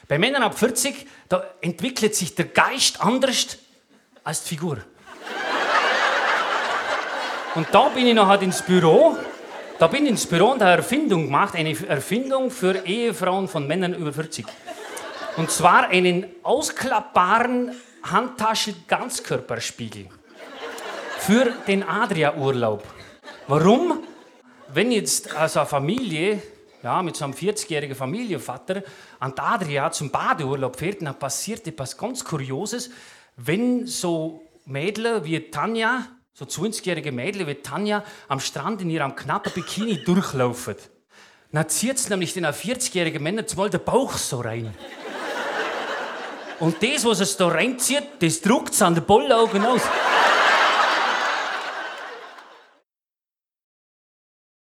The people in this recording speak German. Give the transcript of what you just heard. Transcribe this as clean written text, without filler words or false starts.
Bei Männern ab 40, da entwickelt sich der Geist anders als die Figur. Und da bin ich nachher ins Büro. Da bin ich ins Büro und habe eine Erfindung gemacht. Eine Erfindung für Ehefrauen von Männern über 40. Und zwar einen ausklappbaren Handtaschen-Ganzkörperspiegel. Für den Adria-Urlaub. Warum? Wenn jetzt also eine Familie, ja, mit so einem 40-jährigen Familienvater an die Adria zum Badeurlaub fährt, dann passiert etwas ganz Kurioses, wenn so Mädel wie Tanja, so 20-jährige Mädel wie Tanja, am Strand in ihrem knappen Bikini durchlaufen. Dann zieht es nämlich den 40-jährigen Männern zumal der Bauch so rein. Und das, was es da reinzieht, das druckt es an den Bollaugen aus.